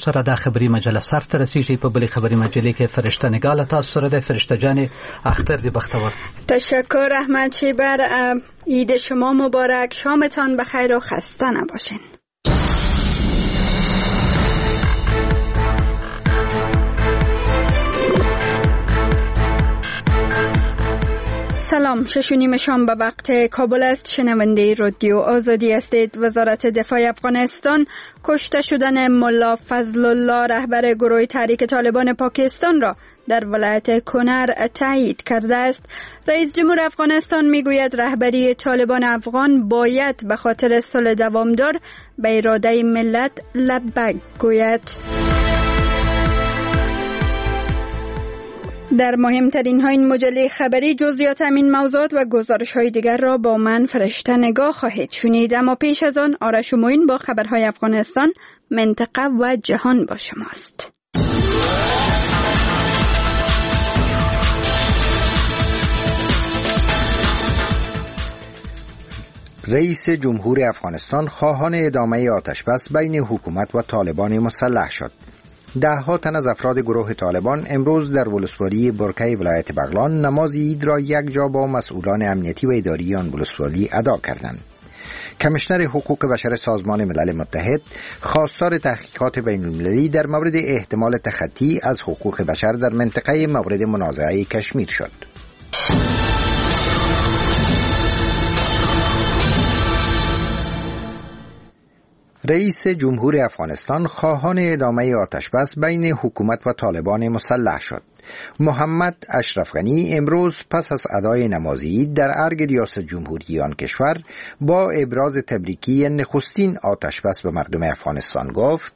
سره د خبري مجله سر ته رسیږي. په بلې خبري مجلې کې فرشته نگاه تاسو سره ده. فرشته جان اختر دی بختور. تشکر احمد شیبر. عید شما مبارک، شامتان بخیر و خسته نباشین. سلام، 6:30 شام به وقت کابل است. شنونده رادیو آزادی هستید. وزارت دفاع افغانستان کشته شدن ملا فضل الله رهبر گروه تحریک طالبان پاکستان را در ولایت کنر تایید کرده است. رئیس جمهور افغانستان میگوید رهبری طالبان افغان باید به خاطر صلح دوامدار به اراده ملت لبیک گوید. در مهمترین ها این مجله خبری جزئیات همین موضوعات و گزارش های دیگر را با من فرشته نگاه خواهید شنید. اما پیش از آن آرش و معین با خبرهای افغانستان، منطقه و جهان با شماست. رئیس جمهور افغانستان خواهان ادامه آتشبس بین حکومت و طالبان مسلح شد. ده‌ها تن از افراد گروه طالبان امروز در ولسوالی برکه ولایت بغلان نماز عید را یک جا با مسئولان امنیتی و اداری آن ولسوالی ادا کردند. کمیشنر حقوق بشر سازمان ملل متحد خواستار تحقیقات بین‌المللی در مورد احتمال تخطی از حقوق بشر در منطقه مورد منازعه کشمیر شد. رئیس جمهور افغانستان خواهان ادامه آتشبس بین حکومت و طالبان مسلح شد. محمد اشرف غنی امروز پس از ادای نماز عید در ارگ ریاست جمهوری آن کشور با ابراز تبریکی نخستین آتشبس به مردم افغانستان گفت: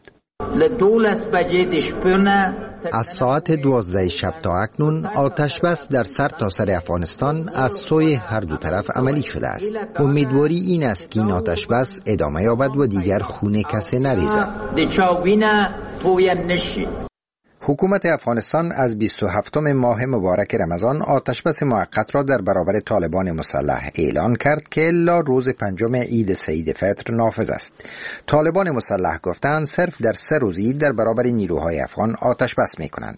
از ساعت 12 شب تا اکنون آتشبس در سر تا سر افغانستان از سوی هر دو طرف عملی شده است. امیدواری این است که این آتشبس ادامه یابد و دیگر خون کسی نریزد. حکومت افغانستان از 27 ماه مبارک رمضان آتشبس موقت را در برابر طالبان مسلح اعلان کرد که الا روز پنجم عید سعید فطر نافذ است. طالبان مسلح گفتند صرف در 3 روز عید در برابر نیروهای افغان آتشبس می‌کنند.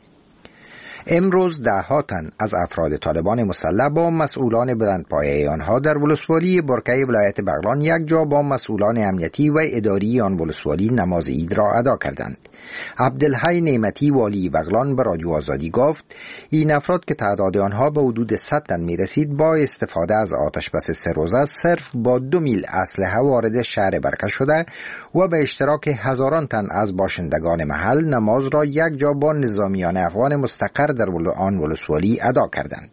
امروز ده‌ها تن از افراد طالبان مسلح با مسئولان بلندپایه آنها در ولسوالی برکه ولایت بغلان یک جا با مسئولان امنیتی و اداری آن ولسوالی نماز عید را ادا کردند. عبدالحی نعمتی والی بغلان به رادیو آزادی گفت این افراد که تعداد آنها به حدود 100 تن می‌رسید با استفاده از آتشبس 3 روزه صرف با 2 میل اسلحه وارد شهر برکه شده و به اشتراک هزاران تن از باشندگان محل نماز را یک جا با نظامیان افغان مستقر در آن ولسوالی ادا کردند.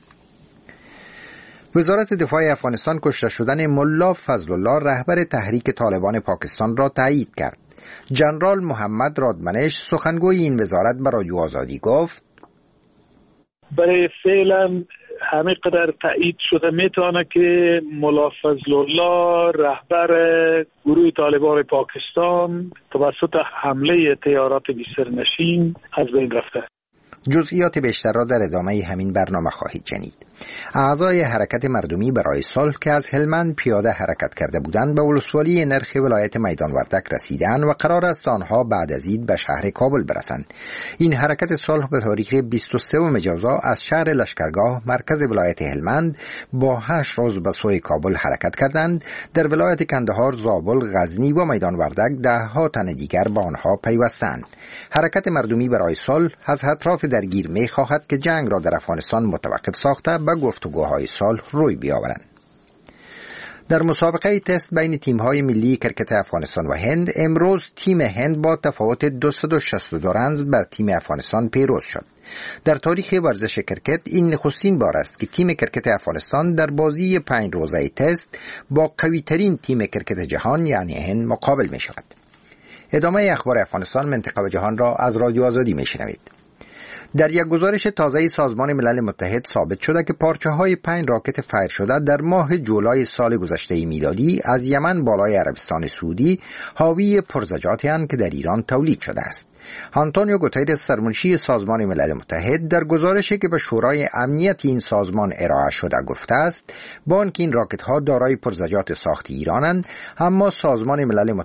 وزارت دفاع افغانستان کشته شدن ملا فضل الله رهبر تحریک طالبان پاکستان را تایید کرد. جنرال محمد رادمنش سخنگوی این وزارت به رادیو آزادی گفت: برای فعلا همه قدر تایید شده میتونه که ملا فضل الله رهبر گروه طالبان پاکستان توسط حمله طیارات بی‌سرنشین از بین رفته. جزئیات بیشتر را در ادامه همین برنامه خواهید شنید. اعضای حرکت مردمی برای صلح که از هلمند پیاده حرکت کرده بودند به ولسوالی نرخ ولایت میدان وردک رسیدند و قرار است آنها بعد از عید به شهر کابل برسند. این حرکت صلح به تاریخ 23 جوزا از شهر لشکرگاه مرکز ولایت هلمند با 8 روز به سوی کابل حرکت کردند. در ولایت کندهار، زابل، غزنی و میدان وردک ده‌ها تن دیگر به آنها پیوستند. حرکت مردمی برای صلح از اطراف درگیر می خواهد که جنگ را در افغانستان متوقف ساخته به گفتگوهای صلح روی بیاورند. در مسابقه تست بین تیم‌های ملی کرکت افغانستان و هند امروز تیم هند با تفاوت 262 رنز بر تیم افغانستان پیروز شد. در تاریخ ورزش کرکت این نخستین بار است که تیم کرکت افغانستان در بازی 5 روزه تست با قوی‌ترین تیم کرکت جهان یعنی هند مقابل می شود. ادامه اخبار افغانستان، منطقه و جهان را از رادیو آزادی می شنوید. در یک گزارش تازه سازمان ملل متحد ثابت شده که پارچه‌های 5 راکت فایر شده در ماه جولای سال گذشته میلادی از یمن بالای عربستان سعودی حاوی پرزجاتی اند که در ایران تولید شده است. آنتونیو گوترس سرمنشی سازمان ملل متحد در گزارشی که به شورای امنیت این سازمان ارائه شده گفته است با آنکه این راکت‌ها دارای پرزجات ساخت ایرانند، اما سازمان ملل متحد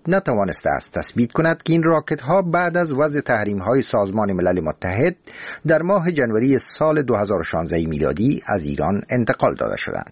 نتوانسته است تثبیت کند که این راکت ها بعد از وضع تحریم های سازمان ملل متحد در ماه ژانویه سال 2016 میلادی از ایران انتقال داده شدند.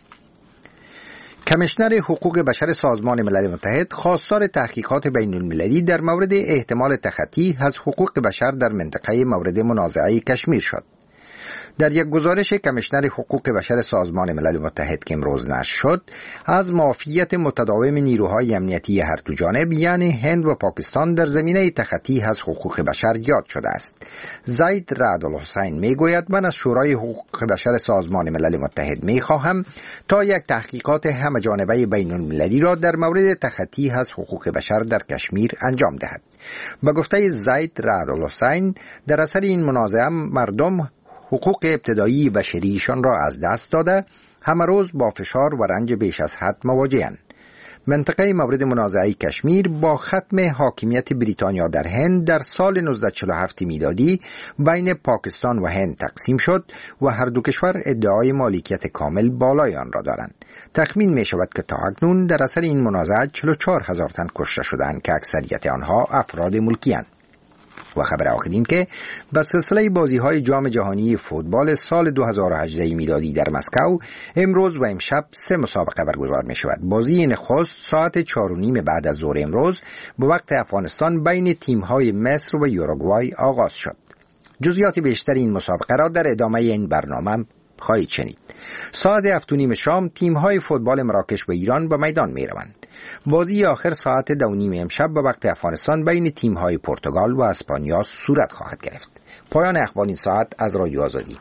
کمیشنر حقوق بشر سازمان ملل متحد خواستار تحقیقات بین المللی در مورد احتمال تخطی از حقوق بشر در منطقه مورد منازعه کشمیر شد. در یک گزارش کمیشنر حقوق بشر سازمان ملل متحد که امروز نشر شد، از معافیت متداوم نیروهای امنیتی هر دو جانب یعنی هند و پاکستان در زمینه تخطی از حقوق بشر یاد شده است. زید رعد الحسین میگوید من از شورای حقوق بشر سازمان ملل متحد میخواهم تا یک تحقیقات همه‌جانبه بین المللی را در مورد تخطی از حقوق بشر در کشمیر انجام دهد. به گفته زید رعد الحسین، در اثر این منازعه مردم حقوق ابتدایی بشریشان را از دست داده همه روز با فشار و رنج بیش از حد مواجه‌اند. منطقه مورد منازعه کشمیر با ختم حاکمیت بریتانیا در هند در سال 1947 میلادی بین پاکستان و هند تقسیم شد و هر دو کشور ادعای مالکیت کامل بالای آن را دارند. تخمین می شود که تا اکنون در اثر این منازعه 44,000 تن کشته شدند که اکثریت آنها افراد ملکی‌اند. و خبر آخرین که به سلسله بازی‌های جام جهانی فوتبال سال 2018 میلادی در مسکو امروز و امشب 3 مسابقه برگزار می‌شود. بازی نخست ساعت 4:30 بعد از ظهر امروز به وقت افغانستان بین تیم‌های مصر و یوروگوای آغاز شد. جزئیات بیشتر این مسابقه را در ادامه این برنامه خواهید شنید. ساعت 7:30 شام تیم‌های فوتبال مراکش و ایران به میدان می‌روند. بازی آخر ساعت 2:30 امشب به وقت افغانستان بین تیم‌های پرتغال و اسپانیا صورت خواهد گرفت. پایان اخبار این ساعت از رادیو آزادی.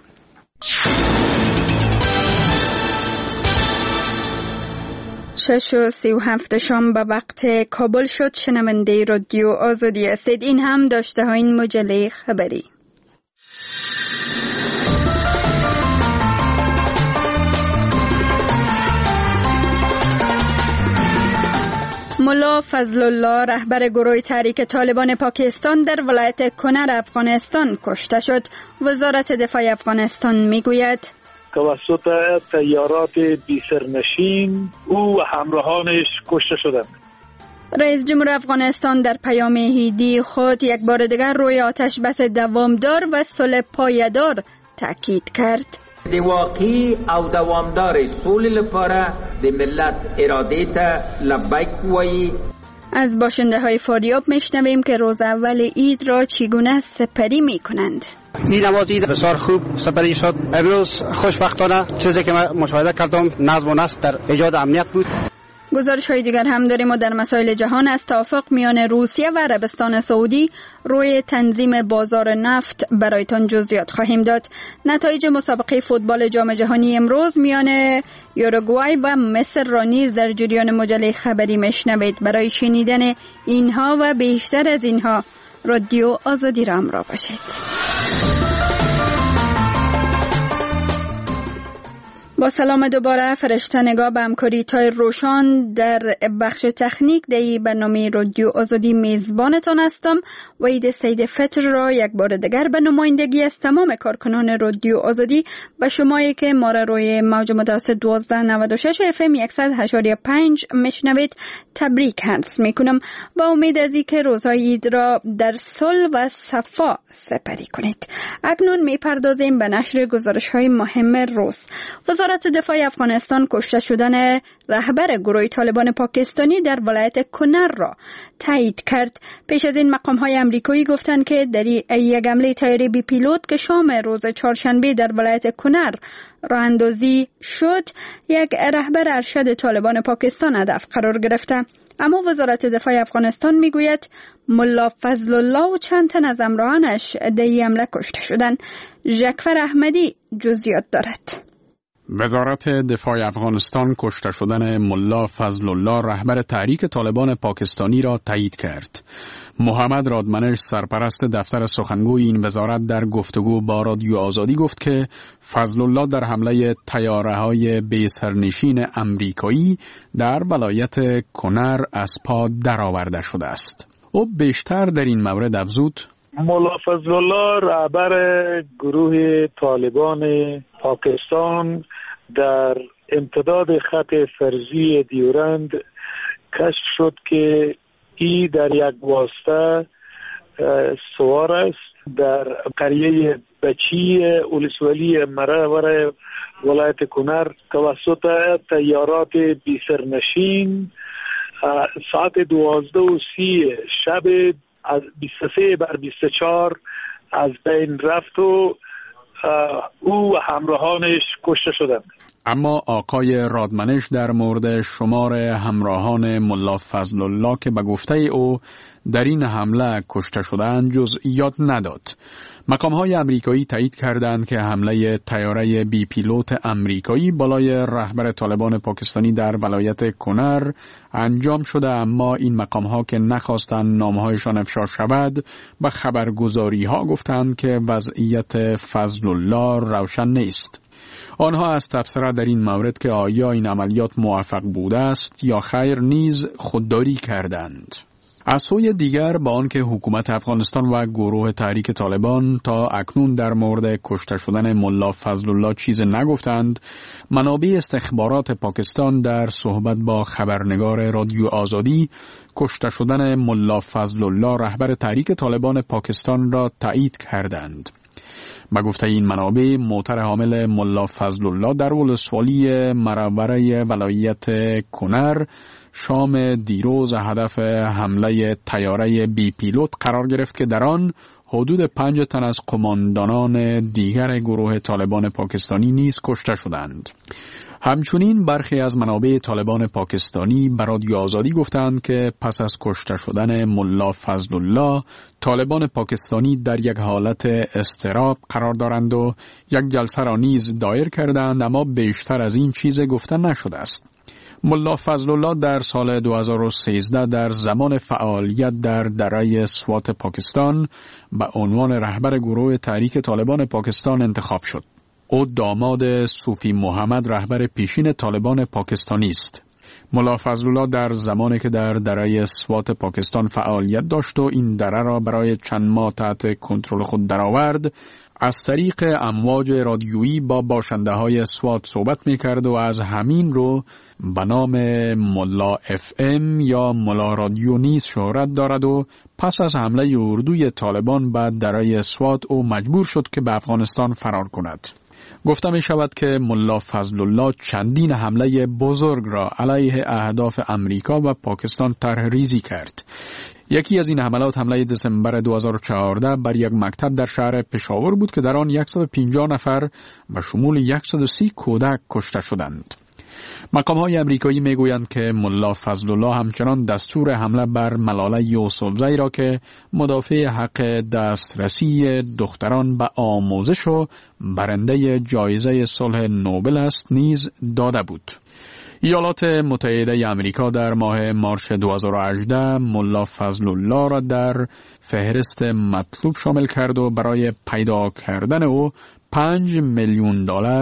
6:37 شام به وقت کابل شد. شنونده رادیو آزادی هستید. این هم داشته ها این مجله خبری. ملا فضل الله رهبر گروه تحریک طالبان پاکستان در ولایت کنر افغانستان کشته شد. وزارت دفاع افغانستان میگوید توسط تیارات بی‌سرنشین او و همراهانش کشته شدند. رئیس جمهور افغانستان در پیام عیدی خود یک بار دیگر روی آتش بس دوامدار و صلح پایدار تاکید کرد. د واقعي او دوامدار سولې لپاره د ملت اراده ته لبیک وایي. از باشنده های فاریاب میشنویم که روز اول عید را چگونه سپری میکنند. این نماز عید بسیار خوب سپری شد. امروز خوشبختانه چیزی که من مشاهده کردم نظم و نسق در ایجاد امنیت بود. گزارش های دیگر هم داریم و در مسائل جهان از توافق میان روسیه و عربستان سعودی روی تنظیم بازار نفت برایتان جزئیات خواهیم داد. نتایج مسابقه فوتبال جام جهانی امروز میان یوروگوای و مصر را نیز در جریان مجله خبری میشنوید. برای شنیدن اینها و بیشتر از اینها رادیو آزادی را همراه باشید. با سلام دوباره. فرشته‌نگار به همکاری تای روشان در بخش تکنیک در برنامه رادیو آزادی میزبانتان هستم و عید سید فطر را یک بار دیگر به نمایندگی از تمام کارکنان رادیو آزادی و شمایی که ما را روی موج متوسط 1296 FM 100.5 میشنوید تبریک عرض میکنم و امید از اینکه روزهای عید را در صلح و صفا سپری کنید. اکنون میپردازیم به نشر گزارش‌های مهم روز. وزارت دفاع افغانستان کشته شدن رهبر گروه طالبان پاکستانی در ولایت کنر را تایید کرد. پیش از این مقام‌های آمریکایی گفتند که در یک حمله طیاره بی پیلوت که شام روز چهارشنبه در ولایت کنر راه اندازی شد، یک رهبر ارشد طالبان پاکستان هدف قرار گرفته. اما وزارت دفاع افغانستان میگوید ملا فضل الله و چند تن از همراهانش در این حمله کشته شدند. جعفر احمدی جزئیات دارد. وزارت دفاع افغانستان کشته شدن ملا فضل الله رهبر تحریک طالبان پاکستانی را تایید کرد. محمد رادمنش سرپرست دفتر سخنگوی این وزارت در گفتگو با رادیو آزادی گفت که فضل الله در حمله طیاره‌های بی‌سرنشین آمریکایی در ولایت کنر از پا درآورده شده است. او بیشتر در این مورد افزود: ملا فضل الله رهبر گروه طالبان پاکستان در امتداد خط فرضی دیورند کشف شد که ای در یک واسطه سوار است در قریه بچی ولسوالی مرور ولایت کنر توسط تیارات بی‌سرنشین ساعت 12:30 شب از 23/24 از بین رفت و او و همراهانش کشته شدند. اما آقای رادمنش در مورد شمار همراهان ملا فضل الله که به گفته او در این حمله کشته شدند جزئیات نداد. مقام‌های آمریکایی تایید کردند که حمله طیاره بی پیلوت آمریکایی بالای رهبر طالبان پاکستانی در ولایت کنر انجام شده، اما این مقام‌ها که نخواستند نامه‌هایشان افشا شود به خبرگزاری‌ها گفتند که وضعیت فضل الله روشن نیست. آنها از تبصره در این مورد که آیا این عملیات موفق بوده است یا خیر نیز خودداری کردند. از سوی دیگر با آنکه حکومت افغانستان و گروه تحریک طالبان تا اکنون در مورد کشته شدن ملا فضل الله چیز نگفتند، منابع استخبارات پاکستان در صحبت با خبرنگار رادیو آزادی کشته شدن ملا فضل الله رهبر تحریک طالبان پاکستان را تایید کردند. به گفته این منابع، موتر حامل ملا فضل الله در ولسوالی مرور ولایت کنر شام دیروز هدف حمله طیاره بی پیلوت قرار گرفت که در آن حدود 5 تن از قماندانان دیگر گروه طالبان پاکستانی نیز کشته شدند. همچنین برخی از منابع طالبان پاکستانی به رادیو آزادی گفتند که پس از کشته شدن ملا فضل الله، طالبان پاکستانی در یک حالت اضطراب قرار دارند و یک جلسه را نیز دایر کردند، اما بیشتر از این چیز گفته نشده است. ملا فضل الله در سال 2013 در زمان فعالیت در دره سوات پاکستان به عنوان رهبر گروه تحریک طالبان پاکستان انتخاب شد. او داماد صوفی محمد رهبر پیشین طالبان پاکستانی است. ملا فضل الله در زمانی که در دره سوات پاکستان فعالیت داشت و این دره را برای چند ماه تحت کنترل خود درآورد، از طریق امواج رادیویی با باشنده های سوات صحبت می کرد و از همین رو به نام ملا FM یا ملا رادیو نیز شهرت دارد و پس از حمله اردوی طالبان به دره سوات او مجبور شد که به افغانستان فرار کند. گفته می شود که ملا فضل الله چندین حمله بزرگ را علیه اهداف امریکا و پاکستان طرح ریزی کرد. یکی از این حملات حمله دسامبر 2014 بر یک مکتب در شهر پشاور بود که در آن 150 نفر و شمول 130 کودک کشته شدند. مقام‌های آمریکایی میگویند که ملا فضل الله همچنان دستور حمله بر ملاله یوسفزی را که مدافع حق دسترسی دختران به آموزش و برنده جایزه صلح نوبل است نیز داده بود. ایالات متحده آمریکا در ماه مارس 2018 ملا فضل الله را در فهرست مطلوب شامل کرد و برای پیدا کردن او $5 میلیون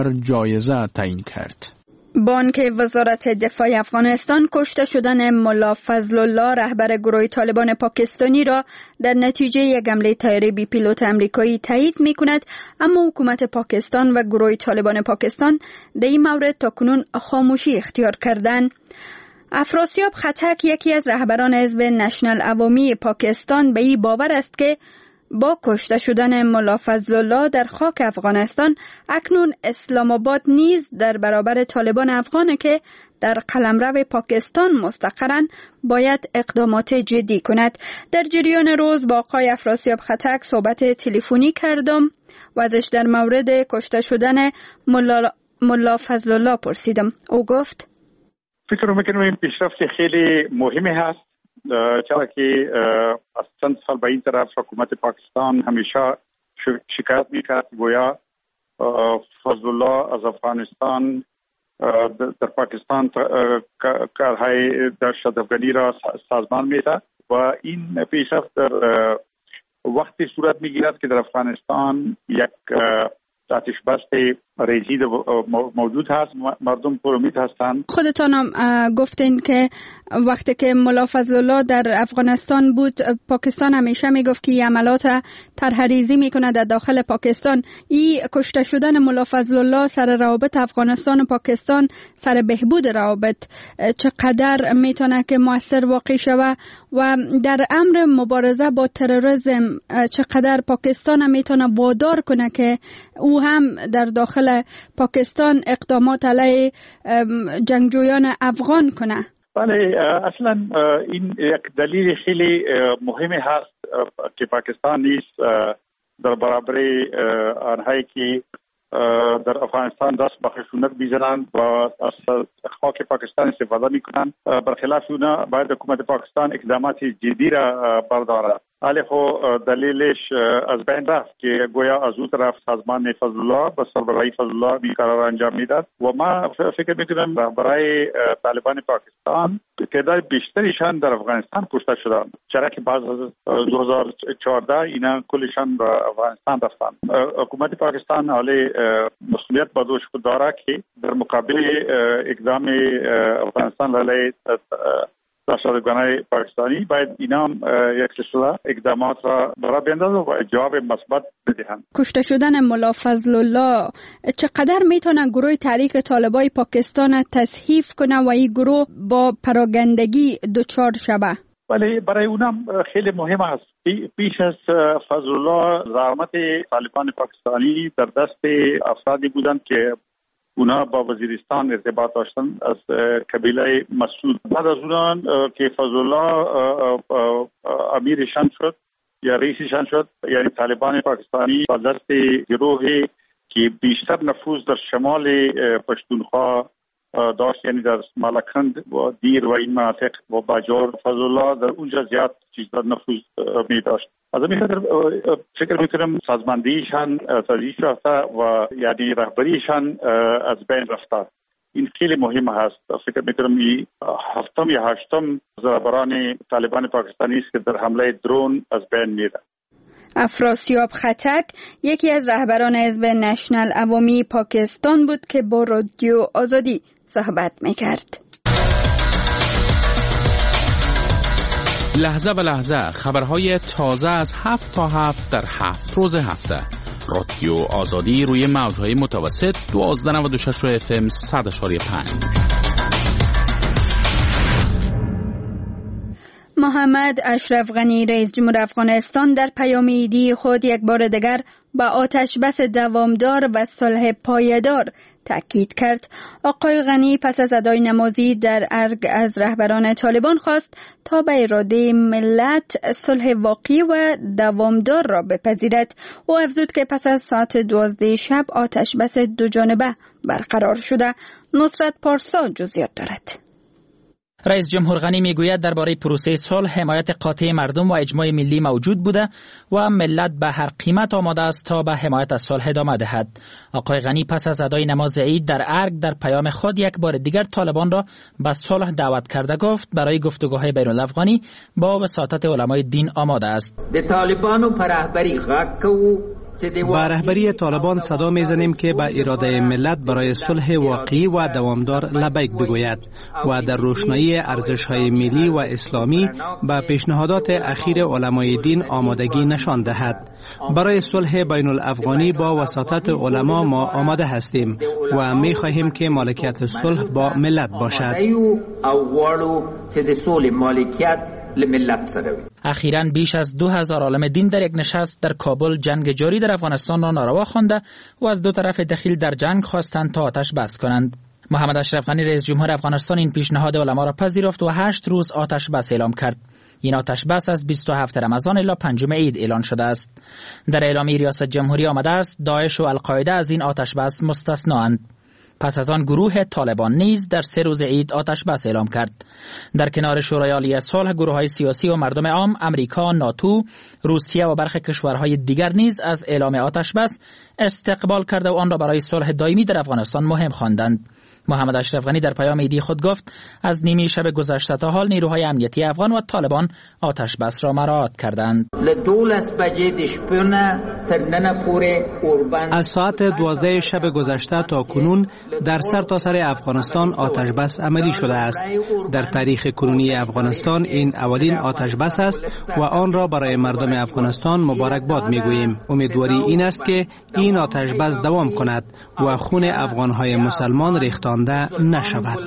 جایزه تعیین کرد. بانک وزارت دفاع افغانستان کشته شدن ملا فضل الله رهبر گروه طالبان پاکستانی را در نتیجه یک حمله طیاره بی پیلوت آمریکایی تایید می کند، اما حکومت پاکستان و گروه طالبان پاکستان در این مورد تاکنون خاموشی اختیار کردند. افراسیاب خطک، یکی از رهبران حزب نشنل عوامی پاکستان، به این باور است که با کشته شدن ملا فضل الله در خاک افغانستان اکنون اسلام آباد نیز در برابر طالبان افغان که در قلمرو پاکستان مستقرن باید اقدامات جدی کند. در جریان روز با آقای افراسیاب خطک صحبت تلفنی کردم و ازش در مورد کشته شدن ملا فضل الله پرسیدم. او گفت فکر میکنم این پیشرفت خیلی مهمی هست، چرا که از چند سال به این طرف حکومت پاکستان همیشه شکایت میکرد گویا فضل الله از افغانستان در پاکستان کارهای دهشت‌افغانی را سازمان میده و این پیشرفت در وقتی صورت میگیرد که در افغانستان یک آتش بس ریجید موجود هست. مردم پر امید هستند. خودتان گفتین که وقتی که ملا فضلالله در افغانستان بود، پاکستان همیشه میگفت که عملات طرحریزی میکنه در داخل پاکستان. این کشته شدن ملا فضلالله سر روابط افغانستان و پاکستان، سر بهبود روابط چقدر میتونه که مؤثر واقع شوه و در امر مبارزه با تروریسم چقدر پاکستان هم میتونه وادار کنه که او هم در داخل پاکستان اقدامات علیه جنگجویان افغان کنه؟ بله، اصلا این یک دلیل خیلی مهمی هست که پاکستان نیست در برابر آنهایی که در افغانستان دست به خشونت میزنند و از خاک پاکستان استفاده میکنند. برخلاف اونا باید حکومت پاکستان اقدامات جدی را بردارد. ولی خب دلیلش از بین رفت که گویا از اون طرف سازمان فضلالله به سربراهی فضلالله بیقرار انجام میداد و ما فکر میکنم برای طالبان پاکستان تعداد بیشتریشان در افغانستان کشته شدند، چرا که بعد از 2014 اینا کلشان به افغانستان رفتند. حکومت پاکستان حالی مسئولیت به دوش خود داره که در مقابل اقدام افغانستان علیه دهشتگران پاکستانی باید اینا یک سلسله اقدامات را برای بیندازند و جواب مثبت بدهند. کشته شدن ملا فضلالله چقدر میتونه گروه تحریک طالبان پاکستان تصحیف کنه و این گروه با پراگندگی دچار شوه؟ ولی برای اونم خیلی مهم است. پیش از فضلالله زعامت طالبان پاکستانی در دست افرادی بودند که اونا با وزیرستان ارتباط داشتن از قبیله مسعود. بعد از اونان که فضلالله امیرشان شد یا رئیسشان شد، یعنی طالبان پاکستانی با دست گروهی که بیشتر نفوذ در شمال پشتونخوا داشت، یعنی در مالکند و دیر و این مناطق و باجور، فضلالله در اونجا زیاد چیزا نفوذ می داشت. از این خاطر فکر میکنم سازماندهیشان تضعیف رفته و یعنی رهبریشان از بین رفته. این خیلی مهم هست. فکر میکنم این هفتم یا هشتم رهبران طالبان پاکستانی است که در حمله درون از بین میره. افراسیاب خطک یکی از رهبران حزب نشنل عوامی پاکستان بود که با رادیو آزادی صحبت میکرد. لحظه به لحظه خبرهای تازه از 7 تا 7 در 7 روز هفته. رادیو آزادی روی موجهای متوسط 1296 FM 100.5. محمد اشرف غنی رئیس جمهور افغانستان در پیام عیدی خود یک بار دیگر به آتش بس دوامدار و صلح پایدار تاکید کرد. آقای غنی پس از ادای نمازی در ارگ از رهبران طالبان خواست تا به اراده ملت صلح واقعی و دوامدار را بپذیرد. او افزود که پس از ساعت 12 شب آتش بس دو جانبه برقرار شده. نصرت پارسا جزئیات دارد. رئیس جمهور غنی میگوید درباره پروسه صلح حمایت قاطع مردم و اجماع ملی موجود بوده و ملت به هر قیمت آماده است تا به حمایت از صلح ادامه دهد. آقای غنی پس از ادای نماز عید در ارگ در پیام خود یک بار دیگر طالبان را به صلح دعوت کرده گفت برای گفتگوهای بین الافغانی با وساطت علمای دین آماده است. با رهبری طالبان صدا میزنیم که به اراده ملت برای صلح واقعی و دوامدار لبیک بگوید و در روشنایی ارزش‌های ملی و اسلامی به پیشنهادات اخیر علمای دین آمادگی نشان دهد. برای صلح بین الافغانی با وساطت علما ما آماده هستیم و می خواهیم که مالکیت صلح با ملت باشد. اخیراً بیش از 2000 عالم دین در یک نشست در کابل جنگ جاری در افغانستان را ناروا خوانده و از دو طرف دخیل در جنگ خواستند تا آتش بس کنند. محمد اشرف غنی رئیس جمهور افغانستان این پیشنهاد علما را پذیرفت و 8 روز آتش بس اعلام کرد. این آتش بس از 27 رمضان الی 5 عید اعلان شده است. در اعلامیه ریاست جمهوری آمده است داعش و القاعده از این آتش بس مستثنااند. پس از آن گروه طالبان نیز در 3 روز عید آتش بس اعلام کرد. در کنار شورای عالی صلح، گروه‌های سیاسی و مردم عام، امریکا، ناتو، روسیه و برخی کشورهای دیگر نیز از اعلام آتش بس استقبال کرده و آن را برای صلح دائمی در افغانستان مهم خواندند. محمد اشرف غنی در پیام عیدی خود گفت از نیمه شب گذشته تا حال نیروهای امنیتی افغان و طالبان آتش بس را مراعات کردند. از ساعت 12 شب گذشته تا کنون در سرتاسر افغانستان آتش بس عملی شده است. در تاریخ کنونی افغانستان این اولین آتش بس است و آن را برای مردم افغانستان مبارکباد میگوییم. امیدواری این است که این آتش بس دوام کند و خون افغانهای مسلمان ریختانده نشود.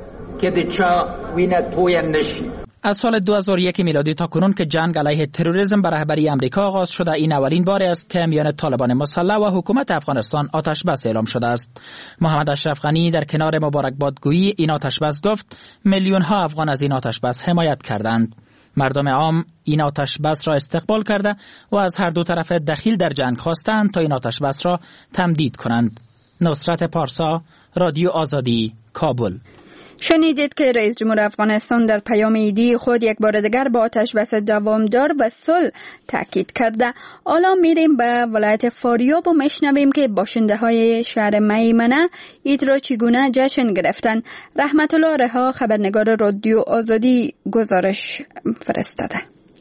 از سال 2001 میلادی تا کنون که جنگ علیه تروریسم به رهبری امریکا آغاز شده، این اولین بار است که میان طالبان مسلح و حکومت افغانستان آتش بس اعلام شده است. محمد اشرف غنی در کنار مبارکبادگویی این آتش بس گفت میلیون ها افغان از این آتش بس حمایت کردند. مردم عام این آتش بس را استقبال کرده و از هر دو طرف دخیل در جنگ خواستند تا این آتش بس را تمدید کنند. نصرت پارسا، رادیو آزادی، کابل. شنیدید که رئیس جمهور افغانستان در پیام عیدی خود یک بار دیگر با آتش بس دوامدار و صلح تاکید کرده. حالا میریم به ولایت فاریاب و میشنویم که باشنده های شهر میمنه عید را چگونه جشن گرفتن. رحمت الله رها، خبرنگار رادیو آزادی، گزارش فرستاده.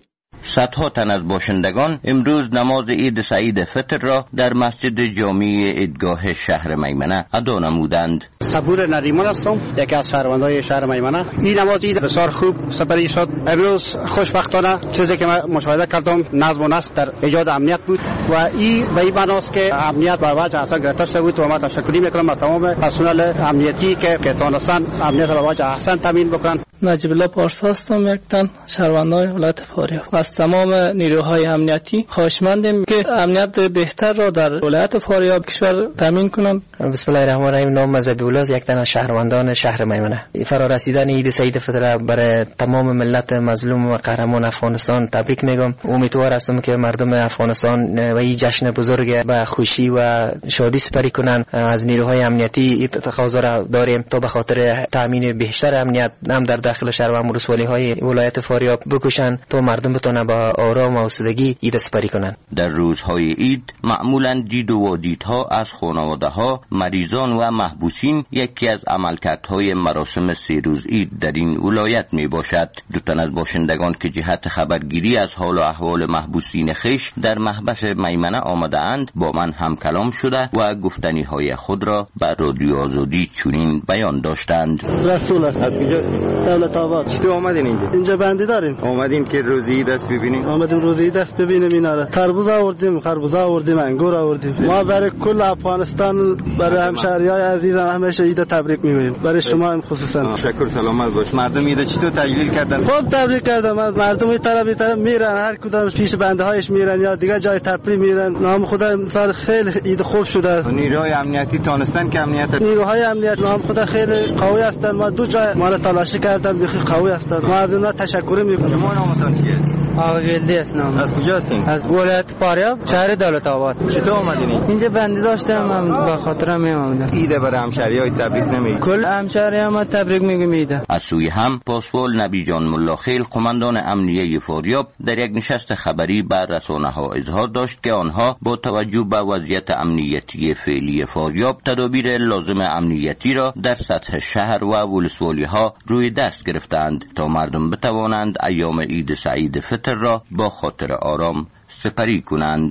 صدها تن از باشندگان امروز نماز عید سعید فطر را در مسجد جامع عیدگاه شهر میمنه ادا نمودند. صبور نریمان هستم، یکی از شهروندان شهر میمنه. این نماز عید بسیار خوب سپری شد. امروز خوشبختانه چیزی که من مشاهده کردم نظم و نسق در ایجاد امنیت بود و این به این معناست که امنیت بر وجه احسن گرفته شده بود و من تشکر میکنم از تمام پرسنل امنیتی که تونستن امنیت را به وجه احسن تامین بکنن. نجیب الله پارسا هستم، یک تن شهروندان ولایت فاریاب. از تمام نیروهای امنیتی خواهشمندیم که امنیت بهتر را در ولایت فاریاب کشور تامین کنند. بسم الله الرحمن الرحیم. نام مذهبی ولاز، یک تن از شهروندان شهر میمنه. فرا رسیدن عید سعید فطر برای تمام ملت مظلوم و قهرمان افغانستان تبریک میگم. امیدوار هستم که مردم افغانستان و این جشن بزرگ به خوشی و شادی سپری کنند. از نیروهای امنیتی تقاضا را داریم تا به خاطر تامین بیشتر امنیت هم در داخل شهر و ولسوالی‌های ولایت فاریاب بکوشند تا مردم بتونن با آرام و آسودگی عید سپری کنند. در روزهای عید معمولاً دید و دیدها از خانواده‌ها، مریضان و محبوسین یکی از عملکردهای مراسم 3 روز عید در این ولایت می باشد. دو تن از باشندگان که جهت خبرگیری از حال و احوال محبوسین خویش در محبس میمنه آمده اند با من هم کلام شده و گفتنی‌های خود را بر رادیو آزادی چنین بیان داشتند. رسول است. از کجا؟ آباد. چطور آمدین اینجا؟ اینجا بندی داریم. آمدیم که روزی دست ببینیم. آمدیم روزی دست ببینیم اینا را. تربوز آوردیم، انگور آوردیم. ما برای کل افغانستان، برای همشهریای عزیزم همیشه عید تبریک میگوییم. برای شما هم خصوصا. تشکر، سلامت باش. مردم عید چطور تجلیل کردن؟ خوب تبریک کردن. مردم این طرف میرن، هر کدام پیش بنده هایش میرن یا دیگه جای تفریح میرن. نام خدا مثال خیلی عید خوب شده. نیروهای امنیتی تونستن که نیروهای امنیت نام خدا خیلی قوی هستن. ما دو جای ما را تلاشی کردن، بخیر قوی هستن. ما از اونها تشکر میکنیم. شما نامتون چیه؟ آقا گلدی هستم. از کجا هستین؟ از ولایت فاریاب، شهر دولت آباد. چطور اومدین؟ اینجا بندی داشتم، من به خاطر میام. عید برای همشهریای تبریک نمیگی؟ کل همشهریام ما تبریک میگیم. از سوی هم پاسوال نبی جان ملاخیل قماندان امنیه فاریاب در یک نشست خبری بر رسانه‌ها اظهار داشت که آنها با توجه به وضعیت امنیتی فعلی فاریاب تدابیر لازم امنیتی را در سطح شهر و ولسوالی‌ها روی دست گرفتند تا مردم بتوانند ایام عید سعید فطر را با خاطر آرام سپری کنند.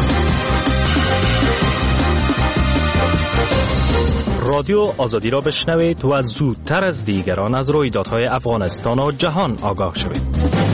رادیو آزادی را بشنوید و زودتر از دیگران از رویدادهای افغانستان و جهان آگاه شوید.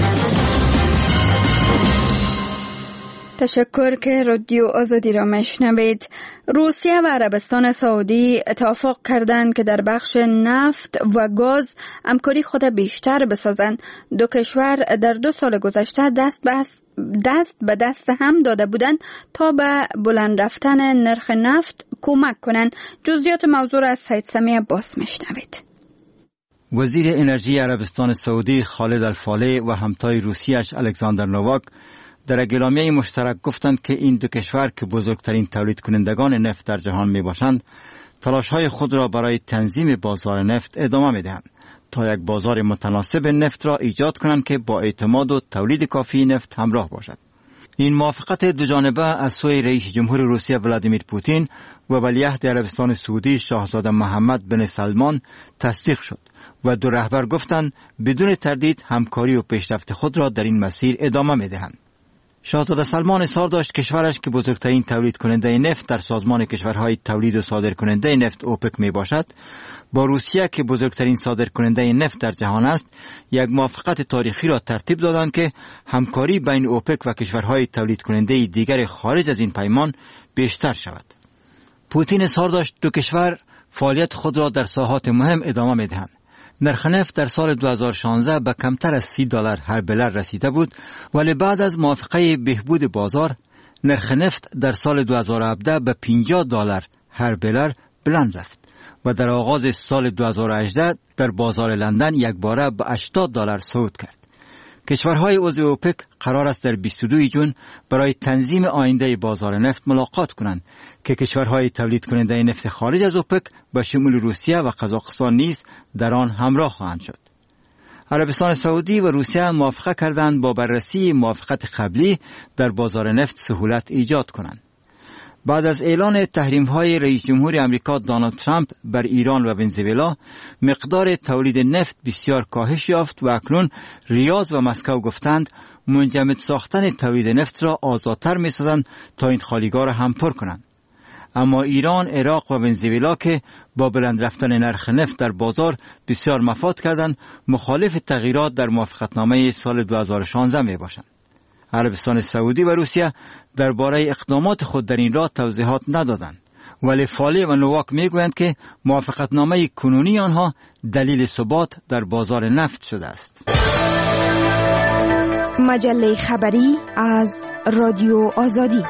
تشکر که رادیو آزادی را میشنوید. روسیه و عربستان سعودی اتفاق کردند که در بخش نفت و گاز همکاری خود بیشتر بسازند. دو کشور در 2 سال گذشته دست به دست هم داده بودند تا به بلند رفتن نرخ نفت کمک کنند. جزئیات موضوع را از سید سمیع عباس میشنوید. وزیر انرژی عربستان سعودی خالد الفالح و همتای روسیه‌اش الکساندر نوواک در اعلامیه مشترک گفتند که این دو کشور که بزرگترین تولید کنندگان نفت در جهان می باشند تلاش‌های خود را برای تنظیم بازار نفت ادامه می دهند تا یک بازار متناسب نفت را ایجاد کنند که با اعتماد و تولید کافی نفت همراه باشد. این موافقت دو جانبه از سوی رئیس جمهور روسیه ولادیمیر پوتین و ولیعهد عربستان سعودی شاهزاده محمد بن سلمان تصدیق شد و دو رهبر گفتند بدون تردید همکاری و پیشرفت خود را در این مسیر ادامه می دهند. شاهزاده سلمان اظهار داشت کشورش که بزرگترین تولید کننده نفت در سازمان کشورهای تولید و صادر کننده نفت اوپک می باشد، با روسیه که بزرگترین صادر کننده نفت در جهان است، یک موافقت تاریخی را ترتیب دادند که همکاری بین اوپک و کشورهای تولید کننده دیگر خارج از این پیمان بیشتر شود. پوتین اظهار داشت دو کشور فعالیت خود را در ساحات مهم ادامه می‌دهند. نرخ نفت در سال 2016 به کمتر از $30 هر برل رسیده بود، ولی بعد از موافقه بهبود بازار، نرخ نفت در سال 2017 به $50 هر برل بلند رفت و در آغاز سال 2018 در بازار لندن یک باره به $80 صعود کرد. کشورهای عضو اوپک قرار است در 22 جون برای تنظیم آینده بازار نفت ملاقات کنند که کشورهای تولید کننده نفت خارج از اوپک به شمول روسیه و قزاقستان نیز در آن همراه خواهند شد. عربستان سعودی و روسیه موافقه کردند با بررسی موافقت قبلی در بازار نفت سهولت ایجاد کنند. بعد از اعلان تحریم‌های رئیس جمهور آمریکا دونالد ترامپ بر ایران و ونزوئلا، مقدار تولید نفت بسیار کاهش یافت و اکنون ریاض و مسکو گفتند منجمد ساختن تولید نفت را آزادتر می‌سازند تا این خالیگاه را هم پر کنند. اما ایران، عراق و ونزوئلا که با بلند رفتن نرخ نفت در بازار بسیار مفاد کردند، مخالف تغییرات در موافقتنامه سال 2016 میباشند. عربستان سعودی و روسیه درباره اقدامات خود در این راه توضیحات ندادند، ولی فالی و نوواک میگویند که موافقتنامه کنونی آنها دلیل ثبات در بازار نفت شده است. مجله خبری از رادیو آزادی.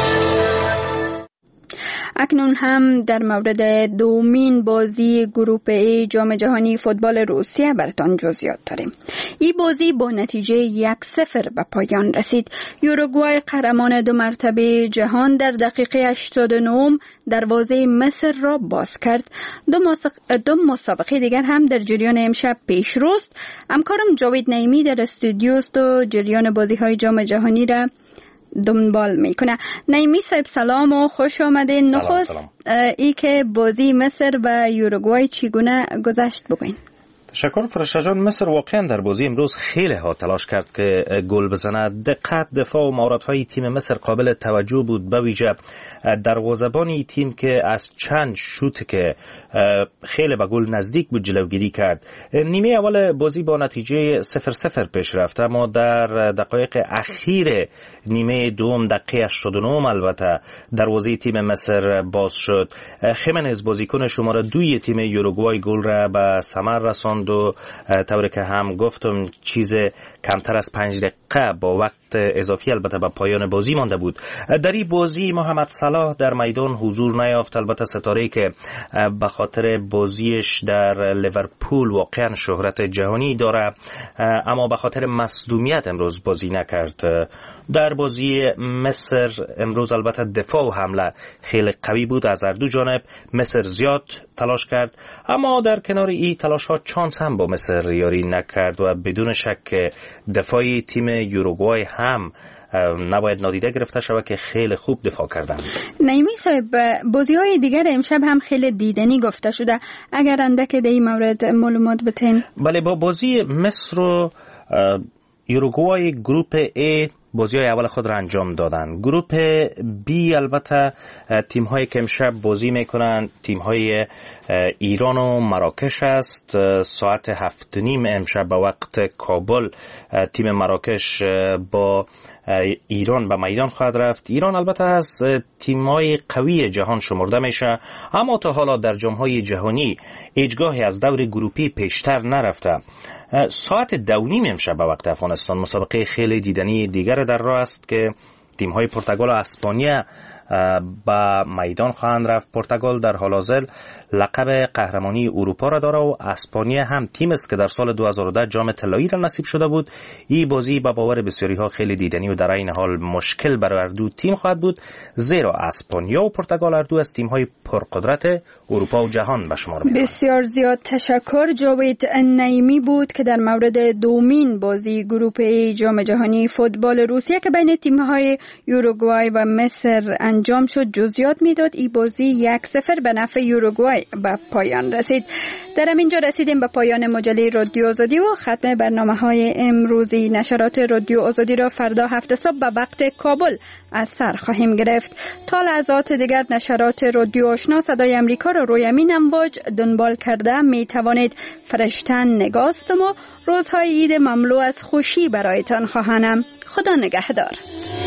اکنون هم در مورد دومین بازی گروپ ای جام جهانی فوتبال روسیه براتان جزئیات داریم. این بازی با نتیجه 1-0 به پایان رسید. یوروگوای قهرمان 2 مرتبه جهان در دقیقه 89 دروازه مصر را باز کرد. دو مسابقه دیگر هم در جریان امشب پیش رفت. همکارم جاوید نعیمی در استودیو است و جریان بازی‌های جام جهانی را دنبال میکنه. نعیمی صاحب سلام و خوش آمدین. نخست ای که بازی مصر و یوروگوای چگونه گذشت بگوین. تشکر فرشته جان. مصر واقعا در بازی امروز خیلی ها تلاش کرد که گل بزنه. دقت دفاع و مهارت‌های تیم مصر قابل توجه بود، به ویژه دروازه‌بان تیم که از چند شوت که خیلی به گل نزدیک بود جلوگیری کرد. نیمه اول بازی با نتیجه 0-0 پیش رفت، اما در دقایق اخیر نیمه دوم دقیقه 89 البته دروازه تیم مصر باز شد. خیمنز بازیکن شماره 2 تیم یوروگوای گل را به ثمر رساند و طوری که هم گفتم چیز کمتر از 5 دقیقه با وقت اضافی البته به پایان بازی مانده بود. در این بازی محمد صلاح در میدان حضور نیافت. البته ستاره‌ای که به خاطر بازیش در لیورپول واقعا شهرت جهانی داره، اما به خاطر مصدومیت امروز بازی نکرد. در بازی مصر امروز البته دفاع و حمله خیلی قوی بود از هر دو جانب. مصر زیاد تلاش کرد، اما در کنار این تلاش ها چانس هم با مصر یاری نکرد و بدون شک دفاعی تیم یوروگوای هم نباید نادیده گرفته شود که خیلی خوب دفاع کردند. نعیمی صاحب، بازی‌های دیگر امشب هم خیلی دیدنی گفته شده، اگر اندک در این مورد معلومات بتین. بله، با بازی مصر و یوروگوای گروپ A بازی‌های اول خود را انجام دادن. گروپ B البته تیم‌هایی که امشب بازی می‌کنند تیم‌های ایران و مراکش است. ساعت 7:30 امشب به وقت کابل تیم مراکش با ایران به میدان خواهد رفت. ایران البته از تیم‌های قوی جهان شمرده میشه، اما تا حالا در جام‌های جهانی هیچگاهی از دور گروپی پیشتر نرفته. ساعت 2:30 امشب به وقت افغانستان مسابقه خیلی دیدنی دیگر در راه است که تیم‌های پرتغال و اسپانیا با میدان خواهند رفت. پرتغال در حال حاضر لقب قهرمانی اروپا را داره و اسپانیا هم تیم است که در سال 2010 جام طلایی را نصیب شده بود. این بازی با باور بسیاری ها خیلی دیدنی و در این حال مشکل برای هر دو تیم خواهد بود، زیرا اسپانیا و پرتغال هر دو از تیم های پرقدرت اروپا و جهان به شمار می‌آیند. بسیار زیاد تشکر. جاوید نعیمی بود که در مورد دومین بازی گروپ ای جام جهانی فوتبال روسیه که بین تیم های یوروگوای و مصر انجام شد جزئیات میداد. این بازی 1-0 به نفع یوروگوئه به پایان رسید. در همینجا رسیدیم به پایان مجله رادیو آزادی و ختم برنامه‌های امروزی. نشرات رادیو آزادی را فردا 7 صبح به وقت کابل از سر خواهیم گرفت. تا لحظات دیگر نشرات رادیو آشنا صدای امریکا را روی امین امواج دنبال کرده می توانید. فرشتن نگاستم و روزهای عید مملو از خوشی برایتان خواهانم. خدا نگهدار.